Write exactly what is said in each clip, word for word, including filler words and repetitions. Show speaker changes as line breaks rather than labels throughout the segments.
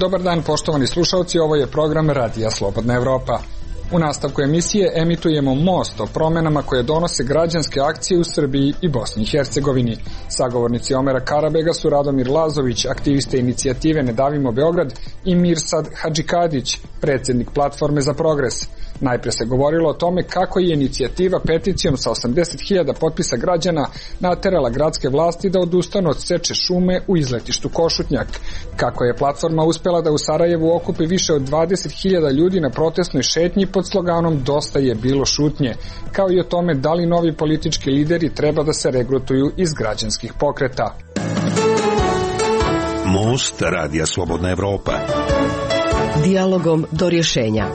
Dobar dan poštovani slušalci, ovo je program Radija Slobodna Evropa. U nastavku emisije emitujemo most o promenama koje donose građanske akcije u Srbiji i Bosni i Hercegovini. Sagovornici Omera Karabega su Radomir Lazović, aktiviste inicijative Ne davimo Beograd, i Mirsad Hadžikadić, predsjednik Platforme za progres. Najpre se govorilo o tome kako je inicijativa peticijom sa osamdeset hiljada potpisa građana naterala gradske vlasti da odustanu od seče šume u izletištu Košutnjak. Kako je platforma uspela da u Sarajevu okupi više od dvadeset hiljada ljudi na protestnoj šetnji pod sloganom Dosta je bilo šutnje, kao i o tome da li novi politički lideri treba da se regrutuju iz građanskih pokreta.
Most Radija Slobodna Evropa.
Dijalogom do rješenja.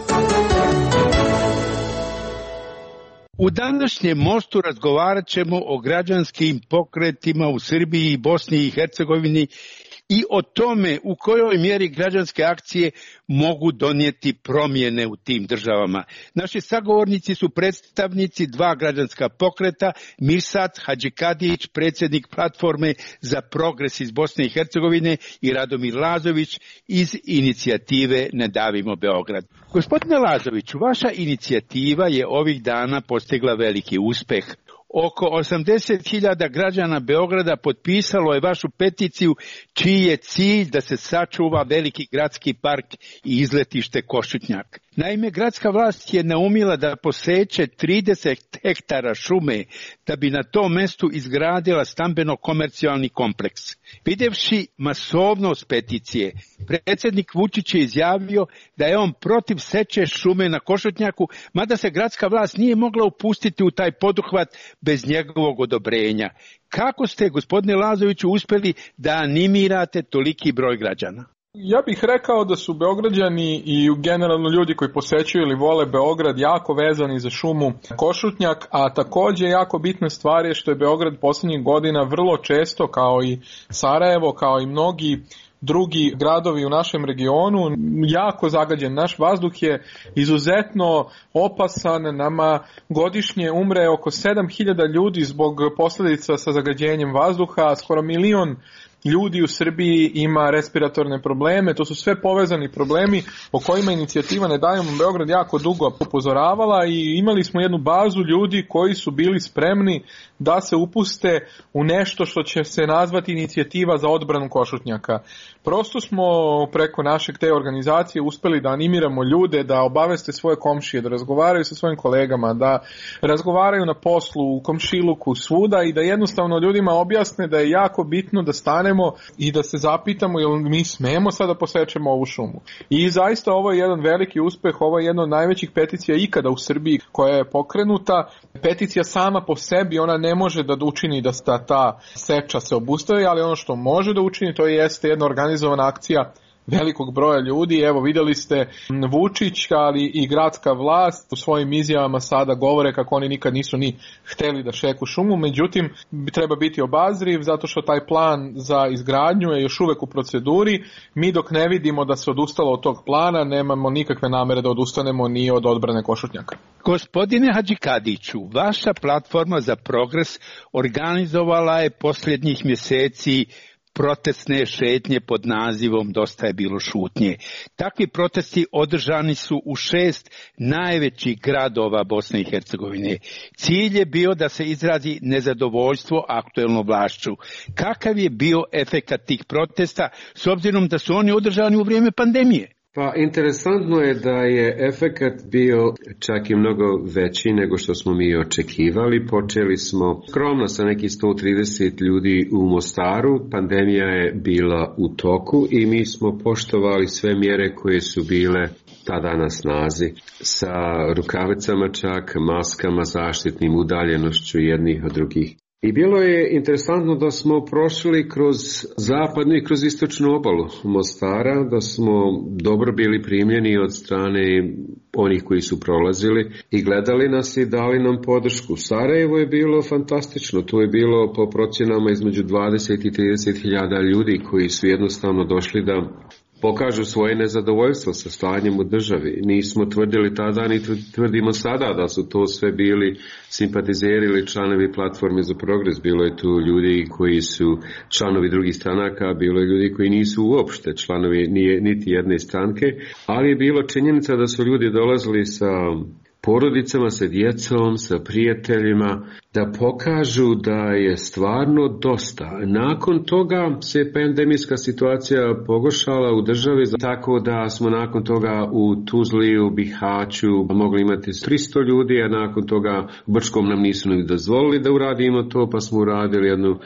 U današnjem mostu razgovarat ćemo o građanskim pokretima u Srbiji i Bosni i Hercegovini i o tome u kojoj mjeri građanske akcije mogu donijeti promjene u tim državama. Naši sagovornici su predstavnici dva građanska pokreta, Mirsad Hadžikadić, predsjednik Platforme za progres iz Bosne i Hercegovine, i Radomir Lazović iz inicijative Ne davimo Beograd. Gospodine Lazoviću, vaša inicijativa je ovih dana postigla veliki uspeh. Oko osamdeset hiljada građana Beograda potpisalo je vašu peticiju čiji je cilj da se sačuva veliki gradski park i izletište Košutnjak. Naime, gradska vlast je naumila da poseče trideset hektara šume da bi na tom mestu izgradila stambeno-komercijalni kompleks. Videvši masovnost peticije, predsjednik Vučić je izjavio da je on protiv seče šume na Košutnjaku, mada se gradska vlast nije mogla upustiti u taj poduhvat bez njegovog odobrenja. Kako ste, gospodine Lazoviću, uspjeli da animirate toliki broj građana?
Ja bih rekao da su Beograđani i generalno ljudi koji posećuju ili vole Beograd jako vezani za šumu Košutnjak, a također jako bitna stvar je što je Beograd posljednjih godina vrlo često, kao i Sarajevo, kao i mnogi drugi gradovi u našem regionu, jako zagađen. Naš vazduh je izuzetno opasan, nama godišnje umre oko sedam hiljada ljudi zbog posljedica sa zagađenjem vazduha, skoro milion ljudi u Srbiji ima respiratorne probleme, to su sve povezani problemi o kojima inicijativa Ne davimo Beograd jako dugo upozoravala i imali smo jednu bazu ljudi koji su bili spremni da se upuste u nešto što će se nazvati inicijativa za odbranu Košutnjaka. Prosto smo preko našeg te organizacije uspeli da animiramo ljude da obaveste svoje komšije, da razgovaraju sa svojim kolegama, da razgovaraju na poslu, u komšiluku, svuda i da jednostavno ljudima objasne da je jako bitno da stanemo i da se zapitamo jel mi smemo sada posečemo ovu šumu. I zaista ovo je jedan veliki uspeh, ovo je jedna od najvećih peticija ikada u Srbiji koja je pokrenuta. Peticija sama po sebi, ona ne može da učini da ta seča se obustavi, ali ono što može da učini to jeste jedna organizovana akcija velikog broja ljudi. Evo vidjeli ste Vučić, ali i gradska vlast u svojim izjavama sada govore kako oni nikad nisu ni hteli da šeku šumu, međutim treba biti obazriv zato što taj plan za izgradnju je još uvek u proceduri. Mi dok ne vidimo da se odustalo od tog plana, nemamo nikakve namere da odustanemo ni od odbrane Košutnjaka.
Gospodine Hadžikadiću, vaša Platforma za progres organizovala je posljednjih mjeseci protestne šetnje pod nazivom Dosta je bilo šutnje. Takvi protesti održani su u šest najvećih gradova Bosne i Hercegovine. Cilj je bio da se izrazi nezadovoljstvo aktuelnom vlašću. Kakav je bio efekat tih protesta s obzirom da su oni održani u vrijeme pandemije?
Pa interesantno je da je efekat bio čak i mnogo veći nego što smo mi očekivali. Počeli smo skromno sa nekih sto trideset ljudi u Mostaru, pandemija je bila u toku i mi smo poštovali sve mjere koje su bile tada na snazi. Sa rukavicama čak, maskama, zaštitnim udaljenošću jednih od drugih. I bilo je interesantno da smo prošli kroz zapadnu i kroz istočnu obalu Mostara, da smo dobro bili primljeni od strane onih koji su prolazili i gledali nas i dali nam podršku. Sarajevo je bilo fantastično, tu je bilo po procjenama između dvadeset i trideset hiljada ljudi koji su jednostavno došli da pokažu svoje nezadovoljstvo sa stanjem u državi. Nismo tvrdili tada, ni tvrdimo sada da su to sve bili simpatizeri ili članovi Platforme za progres. Bilo je tu ljudi koji su članovi drugih stranaka, bilo je ljudi koji nisu uopšte članovi nije, niti jedne stranke, ali je bilo činjenica da su ljudi dolazili sa porodicama, sa djecom, sa prijateljima, da pokažu da je stvarno dosta. Nakon toga se pandemijska situacija pogoršala u državi, tako da smo nakon toga u Tuzli, u Bihaću mogli imati tristo ljudi, a nakon toga u Brčkom nam nisu ni dozvolili da uradimo to, pa smo uradili jednu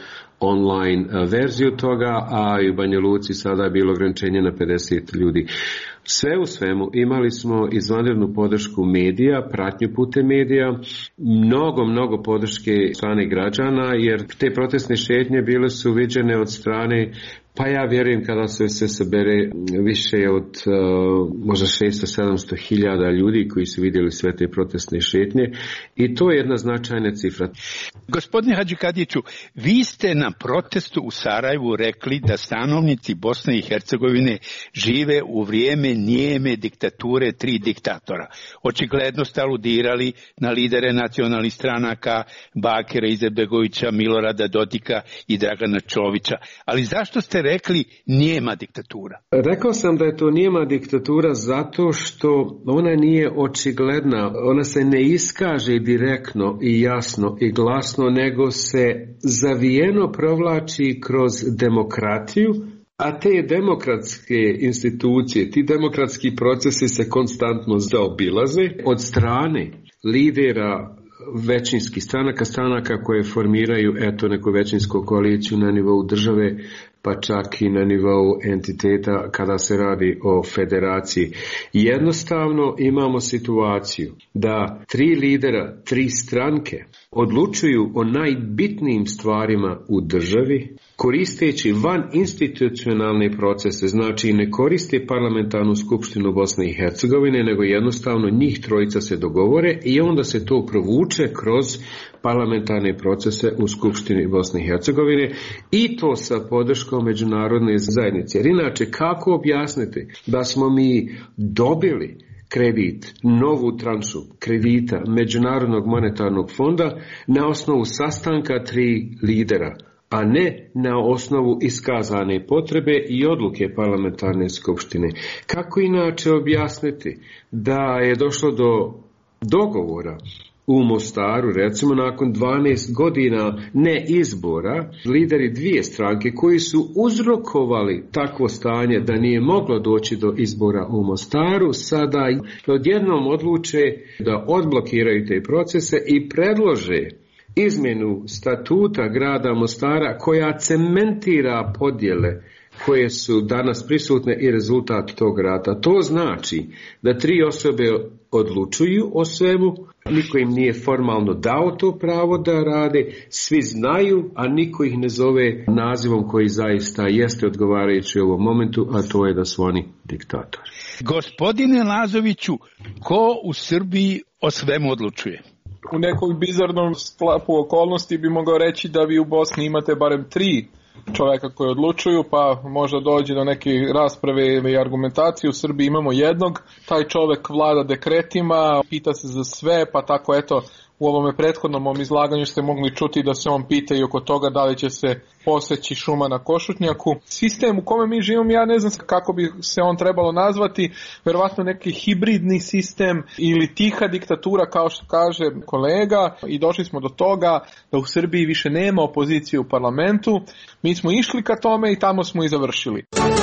online verziju toga, a i u Banja Luci sada je bilo ograničenje na pedeset ljudi. Sve u svemu imali smo izvanrednu podršku medija, pratnju putem medija, mnogo, mnogo podrške strane građana, jer te protestne šetnje bile su viđene od strane, pa ja vjerujem kada se se sabere više od uh, možda šesto sedamsto hiljada ljudi koji su vidjeli sve te protestne šetnje, i to je jedna značajna cifra.
Gospodine Hadžikadiću, vi ste na protestu u Sarajevu rekli da stanovnici Bosne i Hercegovine žive u vrijeme nijeme diktature tri diktatora. Očigledno ste aludirali na lidere nacionalnih stranaka Bakira Izetbegovića, Milorada Dodika i Dragana Čovića. Ali zašto ste rekli nijema diktatura?
Rekao sam da je to nijema diktatura zato što ona nije očigledna, ona se ne iskaže direktno i jasno i glasno, nego se zavijeno provlači kroz demokratiju, a te demokratske institucije, ti demokratski procesi se konstantno zaobilaze od strane lidera većinskih stranaka, stranaka koje formiraju eto neku većinsku koaliciju na nivou države, pa čak i na nivou entiteta kada se radi o federaciji. Jednostavno imamo situaciju da tri lidera, tri stranke odlučuju o najbitnijim stvarima u državi, koristeći van institucionalne procese, znači ne koriste parlamentarnu skupštinu Bosne i Hercegovine, nego jednostavno njih trojica se dogovore i onda se to provuče kroz parlamentarne procese u Skupštini Bosne i Hercegovine, i to sa podrškom međunarodne zajednice. Jer inače, kako objasniti da smo mi dobili kredit, novu tranšu kredita Međunarodnog monetarnog fonda na osnovu sastanka tri lidera, a ne na osnovu iskazane potrebe i odluke parlamentarne skupštine? Kako inače objasniti da je došlo do dogovora u Mostaru, recimo nakon dvanaest godina ne izbora, lideri dvije stranke koji su uzrokovali takvo stanje da nije moglo doći do izbora u Mostaru, sada odjednom odluče da odblokiraju te procese i predlože izmjenu statuta grada Mostara koja cementira podjele koje su danas prisutne i rezultat tog rata. To znači da tri osobe odlučuju o svemu, niko im nije formalno dao to pravo da rade, svi znaju, a niko ih ne zove nazivom koji zaista jeste odgovarajući u ovom momentu, a to je da su oni diktatori.
Gospodine Lazoviću, ko u Srbiji o svemu odlučuje?
U nekom bizarnom sklapu okolnosti bi mogao reći da vi u Bosni imate barem tri čovjeka koji odlučuju, pa možda dođe do neke rasprave i argumentacije. U Srbiji imamo jednog, taj čovjek vlada dekretima, pita se za sve, pa tako eto u ovome prethodnom mom izlaganju ste mogli čuti da se on pita i oko toga da li će se poseći šuma na Košutnjaku. Sistem u kome mi živimo, ja ne znam kako bi se on trebalo nazvati, verovatno neki hibridni sistem ili tiha diktatura kao što kaže kolega, i došli smo do toga da u Srbiji više nema opozicije u parlamentu. Mi smo išli ka tome i tamo smo i završili.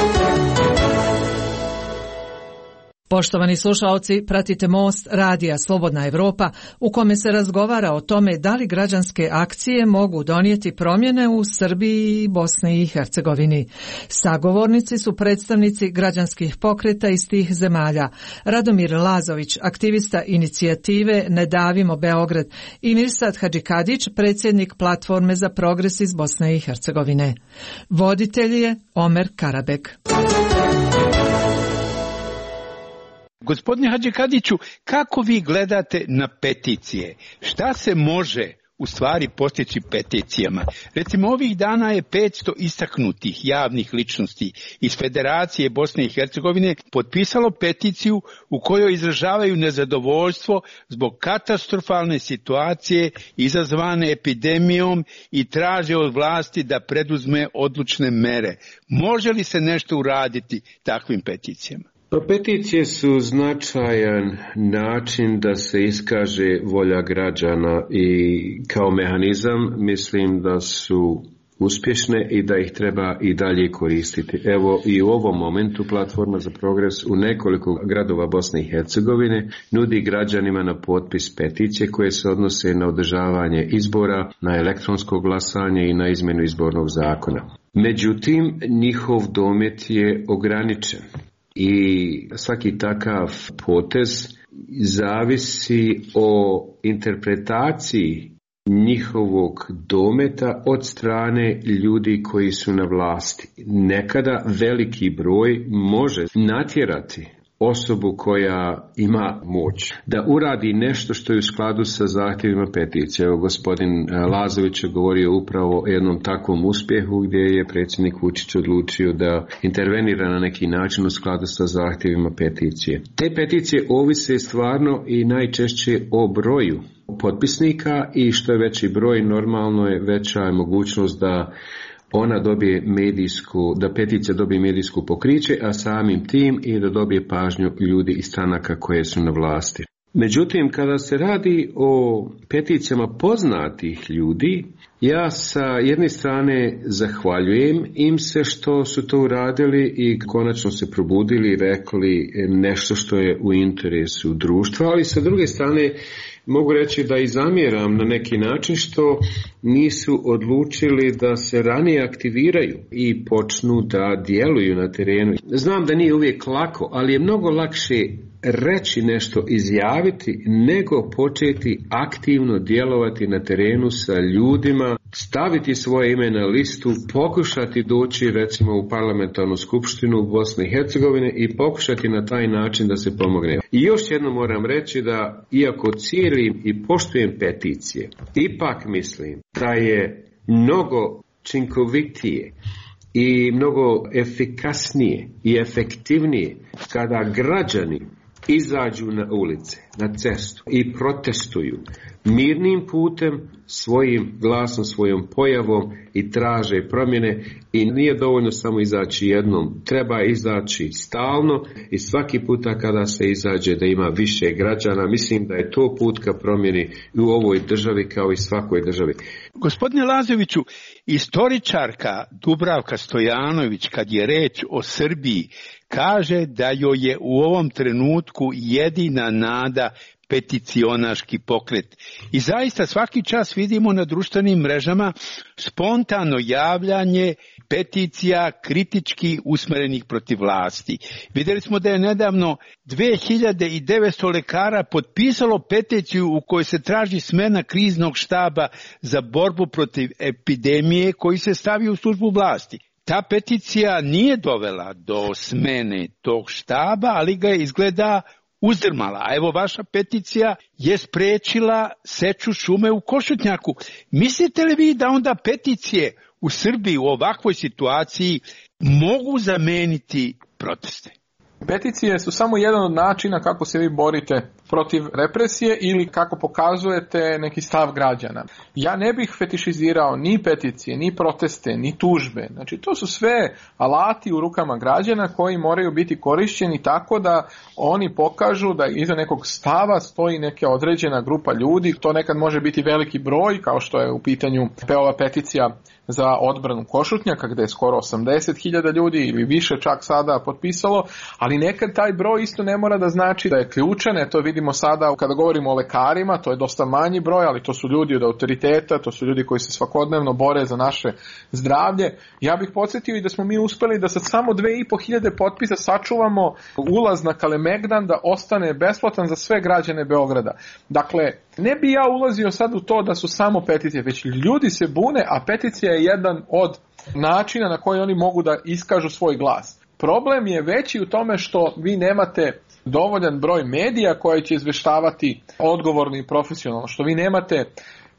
Poštovani slušaoci, pratite Most radija Slobodna Evropa u kome se razgovara o tome da li građanske akcije mogu donijeti promjene u Srbiji i Bosni i Hercegovini. Sagovornici su predstavnici građanskih pokreta iz tih zemalja: Radomir Lazović, aktivista inicijative Ne davimo Beograd, i Mirsad Hadžikadić, predsjednik Platforme za progres iz Bosne i Hercegovine. Voditelj je Omer Karabek.
Gospodine Hadžikadiću, kako vi gledate na peticije? Šta se može u stvari postići peticijama. Recimo, ovih dana je petsto istaknutih javnih ličnosti iz Federacije Bosne i Hercegovine potpisalo peticiju u kojoj izražavaju nezadovoljstvo zbog katastrofalne situacije izazvane epidemijom i traže od vlasti da preduzme odlučne mere. Može li se nešto uraditi takvim peticijama?
Pa peticije su značajan način da se iskaže volja građana i kao mehanizam mislim da su uspješne i da ih treba i dalje koristiti. Evo i u ovom momentu Platforma za progres u nekoliko gradova Bosne i Hercegovine nudi građanima na potpis peticije koje se odnose na održavanje izbora, na elektronsko glasanje i na izmjenu izbornog zakona. Međutim, njihov domet je ograničen. I svaki takav potez zavisi o interpretaciji njihovog dometa od strane ljudi koji su na vlasti. Nekada veliki broj može natjerati osobu koja ima moć da uradi nešto što je u skladu sa zahtjevima peticije. Evo, gospodin Lazović je govorio upravo o jednom takvom uspjehu gdje je predsjednik Vučić odlučio da intervenira na neki način u skladu sa zahtjevima peticije. Te peticije ovise stvarno i najčešće o broju potpisnika i što je veći broj, normalno je veća je mogućnost da ona dobije medijsku, da peticija dobije medijsku pokriće, a samim tim i da dobije pažnju ljudi i stranaka koje su na vlasti. Međutim, kada se radi o peticijama poznatih ljudi, ja sa jedne strane zahvaljujem im se što su to uradili i konačno se probudili i rekli nešto što je u interesu društva, ali sa druge strane mogu reći da i zamjeram na neki način što nisu odlučili da se ranije aktiviraju i počnu da djeluju na terenu. Znam da nije uvijek lako, ali je mnogo lakše reći nešto, izjaviti, nego početi aktivno djelovati na terenu sa ljudima, staviti svoje ime na listu, pokušati doći recimo u parlamentarnu skupštinu u Bosne i Hercegovine i pokušati na taj način da se pomogne. I još jedno moram reći da iako cijelim i poštujem peticije, ipak mislim da je mnogo učinkovitije i mnogo efikasnije i efektivnije kada građani izađu na ulice, na cestu i protestuju mirnim putem, svojim glasom, svojom pojavom i traže promjene i nije dovoljno samo izaći jednom, treba izaći stalno i svaki puta kada se izađe da ima više građana, mislim da je to put ka promjeni u ovoj državi kao i svakoj državi.
Gospodine Lazoviću, istoričarka Dubravka Stojanović kad je reč o Srbiji kaže da joj je u ovom trenutku jedina nada peticionaški pokret. I zaista svaki čas vidimo na društvenim mrežama spontano javljanje peticija kritički usmjerenih protiv vlasti. Vidjeli smo da je nedavno dve hiljade devetsto lekara potpisalo peticiju u kojoj se traži smjena kriznog štaba za borbu protiv epidemije koji se stavi u službu vlasti. Ta peticija nije dovela do smene tog štaba, ali ga je izgleda uzdrmala. A evo vaša peticija je spriječila seču šume u Košutnjaku. Mislite li vi da onda peticije u Srbiji u ovakvoj situaciji mogu zameniti proteste?
Peticije su samo jedan od načina kako se vi borite protiv represije ili kako pokazujete neki stav građana. Ja ne bih fetišizirao ni peticije, ni proteste, ni tužbe. Znači, to su sve alati u rukama građana koji moraju biti korišćeni tako da oni pokažu da iza nekog stava stoji neka određena grupa ljudi. To nekad može biti veliki broj, kao što je u pitanju ova peticija za odbranu Košutnjaka, gdje je skoro osamdeset hiljada ljudi ili više čak sada potpisalo, ali nekad taj broj isto ne mora da znači da je ključan. To vidimo sada kada govorimo o lekarima, to je dosta manji broj, ali to su ljudi od autoriteta, to su ljudi koji se svakodnevno bore za naše zdravlje. Ja bih podsjetio i da smo mi uspeli da sa samo dve i po hiljade potpisa sačuvamo ulaz na Kalemegdan da ostane besplatan za sve građane Beograda. Dakle, ne bi ja ulazio sad u to da su samo peticije, već ljudi se bune, a peticija je jedan od načina na koji oni mogu da iskažu svoj glas. Problem je veći u tome što vi nemate dovoljan broj medija koji će izveštavati odgovorno i profesionalno, što vi nemate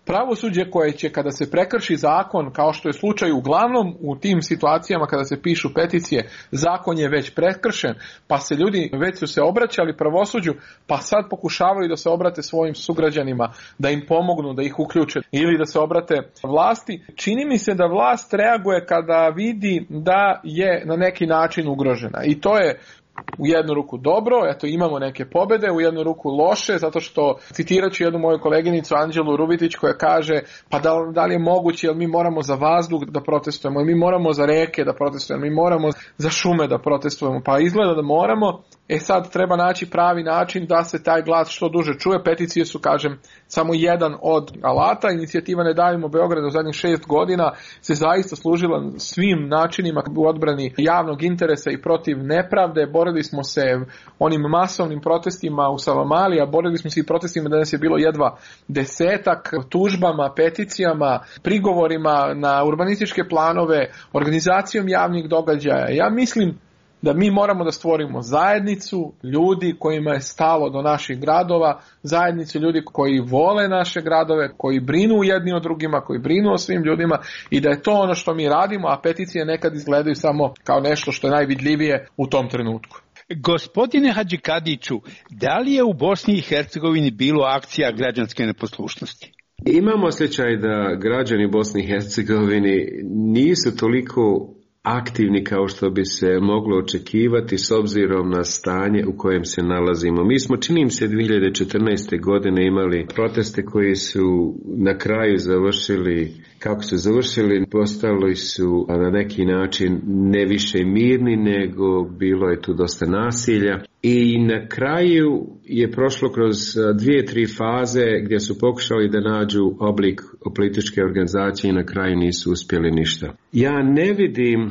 pravosuđe koje će kada se prekrši zakon, kao što je slučaj uglavnom u tim situacijama kada se pišu peticije, zakon je već prekršen, pa se ljudi već su se obraćali pravosuđu, pa sad pokušavaju da se obrate svojim sugrađanima, da im pomognu, da ih uključe ili da se obrate vlasti. Čini mi se da vlast reaguje kada vidi da je na neki način ugrožena i to je u jednu ruku dobro, eto imamo neke pobede, u jednu ruku loše, zato što citirat ću jednu moju koleginicu Anđelu Rubitić koja kaže pa da, da li je moguće, jer mi moramo za vazduh da protestujemo, mi moramo za reke da protestujemo, mi moramo za šume da protestujemo, pa izgleda da moramo. E sad treba naći pravi način da se taj glas što duže čuje. Peticije su, kažem, samo jedan od alata. Inicijativa Ne davimo Beograd u zadnjih šest godina se zaista služila svim načinima u odbrani javnog interesa i protiv nepravde. Borili smo se onim masovnim protestima u Savamali, a borili smo se i protestima da nas je bilo jedva desetak, tužbama, peticijama, prigovorima na urbanističke planove, organizacijom javnih događaja. Ja mislim da mi moramo da stvorimo zajednicu ljudi kojima je stalo do naših gradova, zajednicu ljudi koji vole naše gradove, koji brinu jedni o drugima, koji brinu o svim ljudima i da je to ono što mi radimo, a peticije nekad izgledaju samo kao nešto što je najvidljivije u tom trenutku.
Gospodine Hadžikadiću, da li je u Bosni i Hercegovini bilo akcija građanske neposlušnosti?
Imamo osjećaj da građani Bosne i Hercegovine nisu toliko aktivni kao što bi se moglo očekivati s obzirom na stanje u kojem se nalazimo. Mi smo, čini se, dvije hiljade četrnaeste. godine imali proteste koji su na kraju završili, kako su završili, postali su na neki način ne više mirni, nego bilo je tu dosta nasilja. I na kraju je prošlo kroz dvije, tri faze gdje su pokušali da nađu oblik političke organizacije i na kraju nisu uspjeli ništa. Ja ne vidim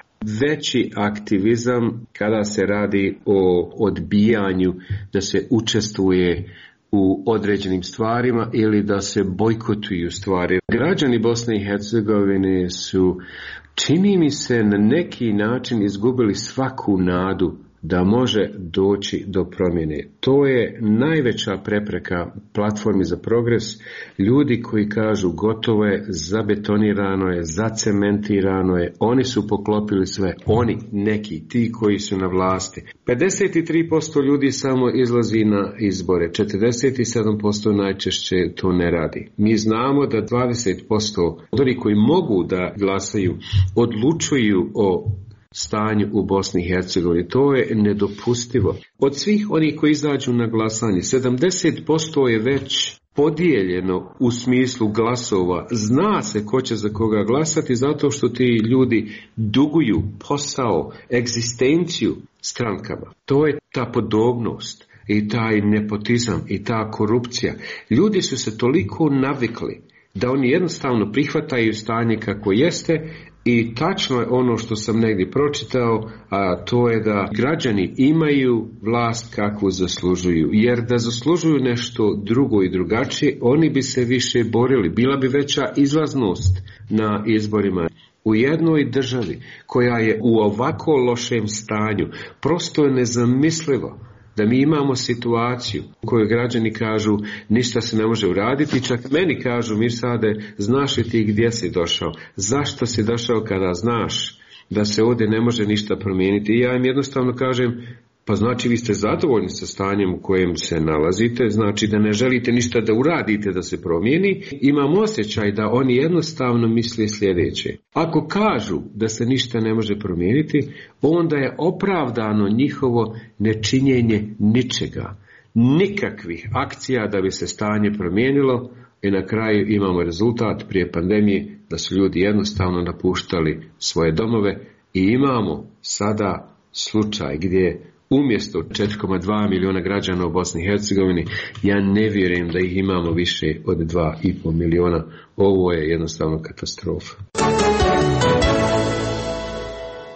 veći aktivizam kada se radi o odbijanju da se učestvuje u određenim stvarima ili da se bojkotuju stvari. Građani Bosne i Hercegovine su, čini mi se, na neki način izgubili svaku nadu da može doći do promjene. To je najveća prepreka platformi za progres. Ljudi koji kažu gotovo je, zabetonirano je, zacementirano je, oni su poklopili sve, oni, neki, ti koji su na vlasti. pedeset tri posto ljudi samo izlazi na izbore, četrdeset sedam posto najčešće to ne radi. Mi znamo da dvadeset posto ljudi koji mogu da glasaju odlučuju o stanju u Bosni i Hercegovini. To je nedopustivo. Od svih onih koji izađu na glasanje, sedamdeset posto je već podijeljeno u smislu glasova. Zna se ko će za koga glasati zato što ti ljudi duguju posao, egzistenciju strankama. To je ta podobnost i taj nepotizam i ta korupcija. Ljudi su se toliko navikli da oni jednostavno prihvataju stanje kako jeste. I tačno je ono što sam negdje pročitao, a to je da građani imaju vlast kakvu zaslužuju. Jer da zaslužuju nešto drugo i drugačije, oni bi se više borili. Bila bi veća izlaznost na izborima. U jednoj državi koja je u ovako lošem stanju, prosto je nezamislivo da mi imamo situaciju u kojoj građani kažu ništa se ne može uraditi, čak meni kažu Mirsade, znaš li ti gdje si došao, zašto si došao kada znaš da se ovdje ne može ništa promijeniti. I ja im jednostavno kažem, pa znači vi ste zadovoljni sa stanjem u kojem se nalazite, znači da ne želite ništa da uradite da se promijeni. Imam osjećaj da oni jednostavno misle sljedeće. Ako kažu da se ništa ne može promijeniti, onda je opravdano njihovo nečinjenje ničega. Nikakvih akcija da bi se stanje promijenilo i na kraju imamo rezultat prije pandemije da su ljudi jednostavno napuštali svoje domove i imamo sada slučaj gdje umjesto četiri zarez dva milijuna građana u Bosni i Hercegovini, ja ne vjerujem da ih imamo više od dva i pol milijuna. Ovo je jednostavno katastrofa.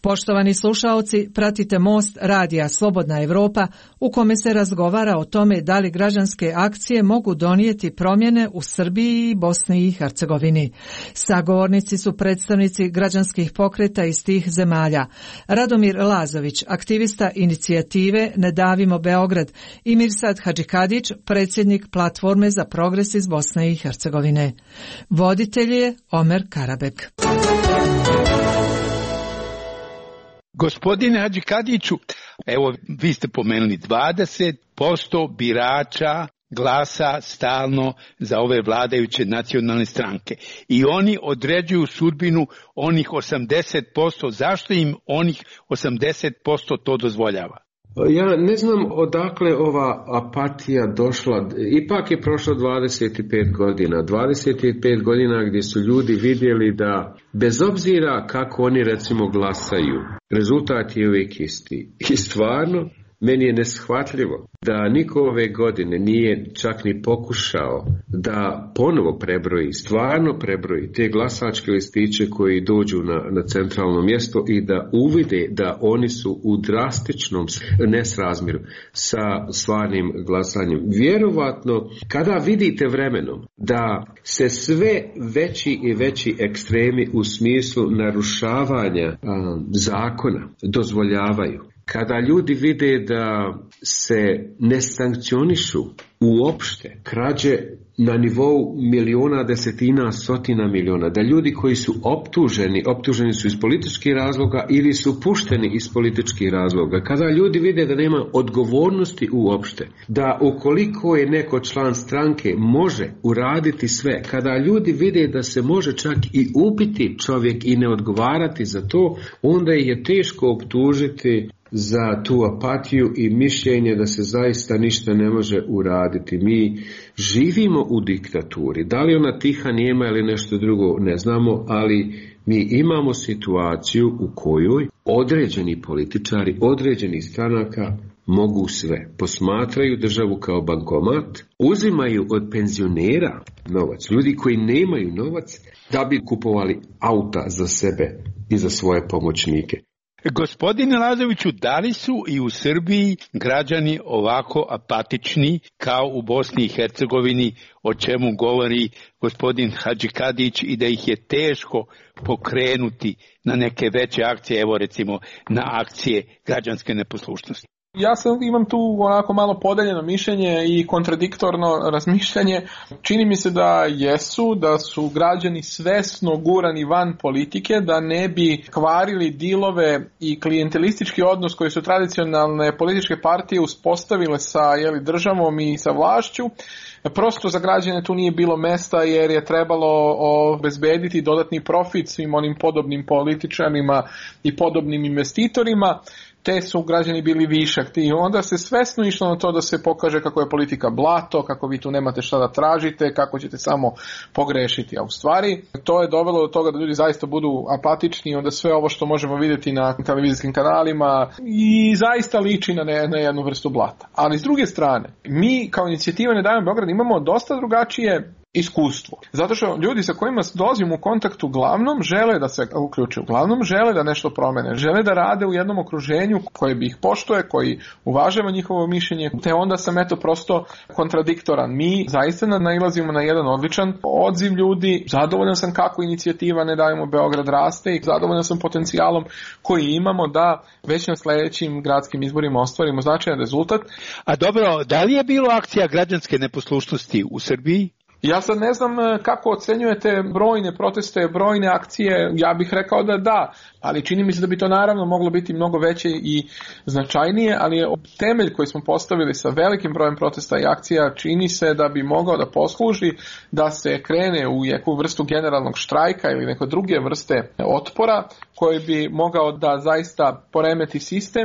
Poštovani slušaoci, pratite Most radija Slobodna Evropa u kome se razgovara o tome da li građanske akcije mogu donijeti promjene u Srbiji i Bosni i Hercegovini. Sagovornici su predstavnici građanskih pokreta iz tih zemalja. Radomir Lazović, aktivista inicijative Ne davimo Beograd, i Mirsad Hadžikadić, predsjednik Platforme za progres iz Bosne i Hercegovine. Voditelj je Omer Karabek.
Gospodine Hadžikadiću, evo vi ste pomenuli dvadeset posto birača glasa stalno za ove vladajuće nacionalne stranke i oni određuju sudbinu onih osamdeset posto. Zašto im onih osamdeset posto to dozvoljava?
Ja ne znam odakle ova apatija došla. Ipak je prošlo dvadeset pet godina. dvadeset pet godina gdje su ljudi vidjeli da bez obzira kako oni recimo glasaju, rezultat je uvijek isti. I stvarno, meni je neshvatljivo da niko ove godine nije čak ni pokušao da ponovo prebroji, stvarno prebroji te glasačke listiće koji dođu na, na centralno mjesto i da uvide da oni su u drastičnom nesrazmjeru sa stvarnim glasanjem. Vjerovatno, kada vidite vremenom da se sve veći i veći ekstremi u smislu narušavanja a, zakona dozvoljavaju, kada ljudi vide da se ne sankcionišu uopšte krađe na nivou miliona, desetina, stotina miliona, da ljudi koji su optuženi, optuženi su iz političkih razloga ili su pušteni iz političkih razloga, kada ljudi vide da nema odgovornosti uopšte, da ukoliko je neko član stranke može uraditi sve, kada ljudi vide da se može čak i ubiti čovjek i ne odgovarati za to, onda je teško optužiti za tu apatiju i mišljenje da se zaista ništa ne može uraditi. Mi živimo u diktaturi. Da li ona tiha, nijema ili nešto drugo, ne znamo, ali mi imamo situaciju u kojoj određeni političari, određeni stranaka mogu sve. Posmatraju državu kao bankomat, uzimaju od penzionera novac, ljudi koji nemaju novac, da bi kupovali auta za sebe i za svoje pomoćnike.
Gospodine Lazoviću, da li su i u Srbiji građani ovako apatični kao u Bosni i Hercegovini, o čemu govori gospodin Hadžikadić, i da ih je teško pokrenuti na neke veće akcije, evo recimo na akcije građanske neposlušnosti?
Ja sam imam tu onako malo podeljeno mišljenje i kontradiktorno razmišljanje. Čini mi se da jesu, da su građani svesno gurani van politike, da ne bi kvarili dilove i klijentelistički odnos koji su tradicionalne političke partije uspostavile sa jeli, državom i sa vlašću. Prosto za građane tu nije bilo mesta jer je trebalo obezbediti dodatni profit svim onim podobnim političarima i podobnim investitorima. Te su građani bili višak i onda se svesno išlo na to da se pokaže kako je politika blato, kako vi tu nemate šta da tražite, kako ćete samo pogrešiti. A u stvari to je dovelo do toga da ljudi zaista budu apatični i onda sve ovo što možemo vidjeti na televizijskim kanalima i zaista liči na, ne, na jednu vrstu blata. Ali s druge strane, mi kao inicijativa Ne davimo Beograd imamo dosta drugačije iskustvo. Zato što ljudi sa kojima dolazimo u kontakt uglavnom žele da se uključe, uglavnom žele da nešto promene, žele da rade u jednom okruženju koje bi ih poštuje, koji uvažava njihovo mišljenje, te onda sam eto prosto kontradiktoran. Mi zaista nailazimo na jedan odličan odziv ljudi, zadovoljan sam kako inicijativa Ne davimo Beograd raste i zadovoljan sam potencijalom koji imamo da već na sljedećim gradskim izborima ostvarimo značajan rezultat.
A dobro, da li je bilo akcija građanske neposlušnosti u Srbiji?
Ja sad ne znam kako ocenjujete brojne proteste, brojne akcije, ja bih rekao da da, ali čini mi se da bi to naravno moglo biti mnogo veće i značajnije, ali je temelj koji smo postavili sa velikim brojem protesta i akcija čini se da bi mogao da posluži da se krene u neku vrstu generalnog štrajka ili neke druge vrste otpora koji bi mogao da zaista poremeti sistem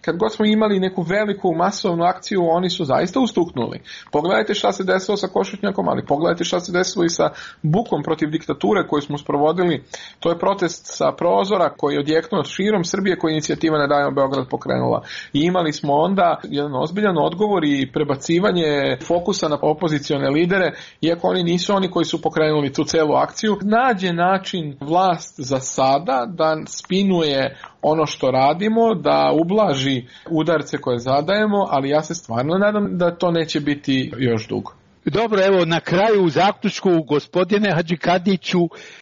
kad god smo imali neku veliku masovnu akciju, oni su zaista ustuknuli. Pogledajte šta se desilo sa Košutnjakom, ali pogledajte šta se desilo i sa bukom protiv diktature koju smo sprovodili. To je protest sa prozora koji je odjeknuo širom Srbije, koju inicijativa Ne davimo Beograd pokrenula. I imali smo onda jedan ozbiljan odgovor i prebacivanje fokusa na opozicione lidere, iako oni nisu oni koji su pokrenuli tu celu akciju. Nađe način vlast za sada da spinuje ono što radimo, da ublaži udarce koje zadajemo, ali ja se stvarno nadam da to neće biti još dugo.
Dobro, evo na kraju u zaključku, gospodine Hadžikadiću,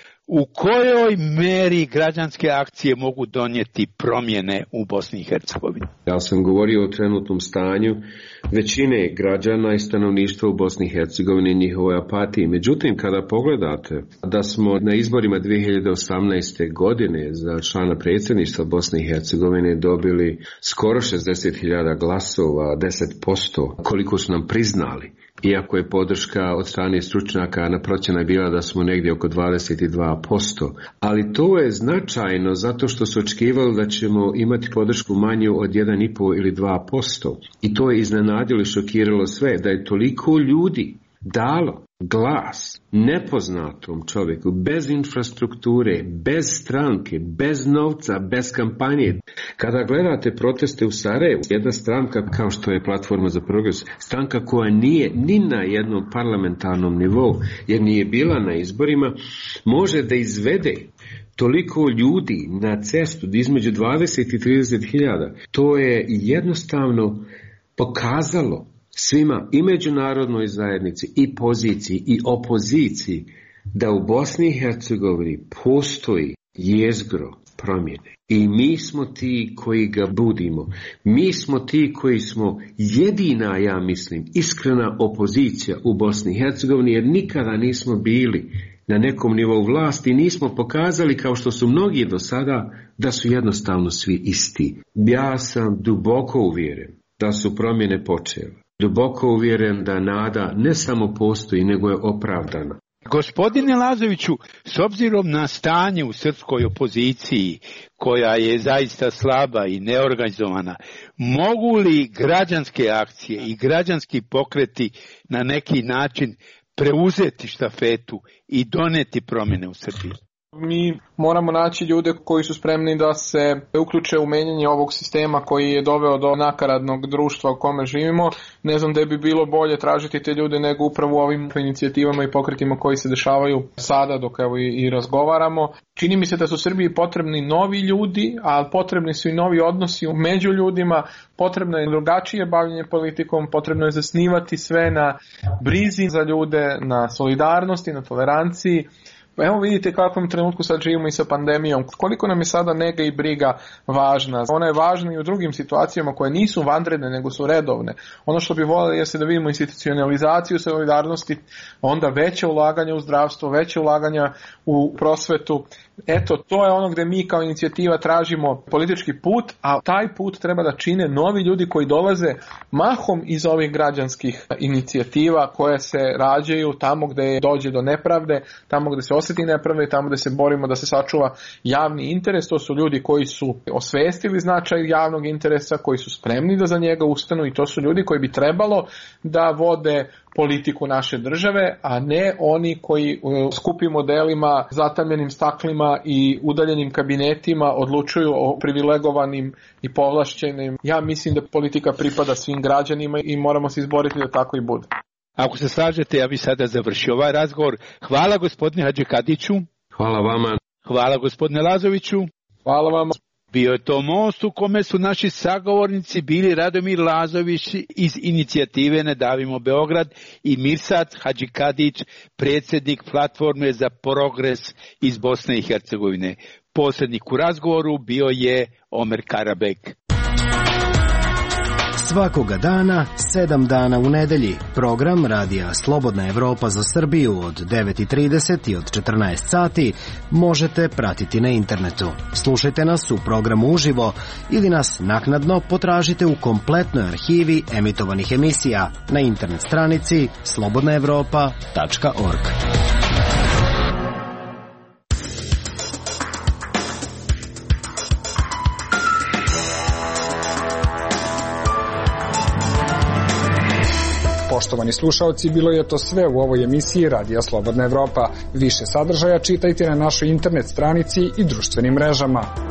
u kojoj meri građanske akcije mogu donijeti promjene u Bosni i Hercegovini?
Ja sam govorio o trenutnom stanju većine građana i stanovništva u Bosni i Hercegovini i njihovoj apatiji. Međutim, kada pogledate da smo na izborima dvije hiljade osamnaeste. godine za člana predsjedništva Bosne i Hercegovine dobili skoro šezdeset hiljada glasova, deset posto, koliko su nam priznali. Iako je podrška od strane stručnjaka na procjena bila da smo negdje oko dvadeset dva posto. Ali to je značajno zato što su očekivali da ćemo imati podršku manju od jedan i pol ili dva posto. I to je iznenadilo i šokiralo sve, da je toliko ljudi dalo glas nepoznatom čovjeku, bez infrastrukture, bez stranke, bez novca, bez kampanje. Kada gledate proteste u Sarajevu, jedna stranka kao što je Platforma za progres, stranka koja nije ni na jednom parlamentarnom nivou, jer nije bila na izborima, može da izvede toliko ljudi na cestu između dvadeset i trideset hiljada. To je jednostavno pokazalo svima, i međunarodnoj zajednici, i poziciji, i opoziciji, da u Bosni i Hercegovini postoji jezgro promjene. I mi smo ti koji ga budimo. Mi smo ti koji smo jedina, ja mislim, iskrena opozicija u Bosni i Hercegovini, jer nikada nismo bili na nekom nivou vlasti i nismo pokazali, kao što su mnogi do sada, da su jednostavno svi isti. Ja sam duboko uvjeren da su promjene počele. Duboko uvjeren da nada ne samo postoji, nego je opravdana.
Gospodine Lazoviću, s obzirom na stanje u srpskoj opoziciji, koja je zaista slaba i neorganizovana, mogu li građanske akcije i građanski pokreti na neki način preuzeti štafetu i doneti promjene u Srbiji?
Mi moramo naći ljude koji su spremni da se uključe u menjanje ovog sistema koji je doveo do nakaradnog društva u kome živimo. Ne znam da bi bilo bolje tražiti te ljude nego upravo u ovim inicijativama i pokretima koji se dešavaju sada dok evo i, i razgovaramo. Čini mi se da su Srbiji potrebni novi ljudi, ali potrebni su i novi odnosi među ljudima, potrebno je drugačije bavljenje politikom, potrebno je zasnivati sve na brizi za ljude, na solidarnosti, na toleranciji. Evo vidite kakvom trenutku sad živimo i sa pandemijom. Koliko nam je sada nega i briga važna. Ona je važna i u drugim situacijama koje nisu vanredne nego su redovne. Ono što bi voljeli jeste da vidimo institucionalizaciju solidarnosti, onda veće ulaganja u zdravstvo, veće ulaganja u prosvetu. Eto, to je ono gdje mi kao inicijativa tražimo politički put, a taj put treba da čine novi ljudi koji dolaze mahom iz ovih građanskih inicijativa koje se rađaju tamo gdje dođe do nepravde, tamo gdje se osjeti nepravde i tamo gdje se borimo da se sačuva javni interes. To su ljudi koji su osvestili značaj javnog interesa, koji su spremni da za njega ustanu i to su ljudi koji bi trebalo da vode politiku naše države, a ne oni koji u skupim modelima, zatamljenim staklima i udaljenim kabinetima odlučuju o privilegovanim i povlašćenim. Ja mislim da politika pripada svim građanima i moramo se izboriti da tako i bude.
Ako se slažete, ja bih sada završio ovaj razgovor. Hvala gospodine Hadžikadiću.
Hvala vama.
Hvala gospodine Lazoviću.
Hvala vama.
Bio je to most u kome su naši sagovornici bili Radomir Lazović iz inicijative Ne davimo Beograd i Mirsad Hadžikadić, predsjednik Platforme za progres iz Bosne i Hercegovine. Posrednik u razgovoru bio je Omer Karabek.
Svakoga dana, sedam dana u nedelji, program Radija Slobodna Evropa za Srbiju od devet i trideset i od četrnaest sati možete pratiti na internetu. Slušajte nas u programu uživo ili nas naknadno potražite u kompletnoj arhivi emitovanih emisija na internet stranici slobodna evropa tačka org.
Poštovani slušaoci, bilo je to sve u ovoj emisiji Radija Slobodna Evropa. Više sadržaja čitajte na našoj internet stranici i društvenim mrežama.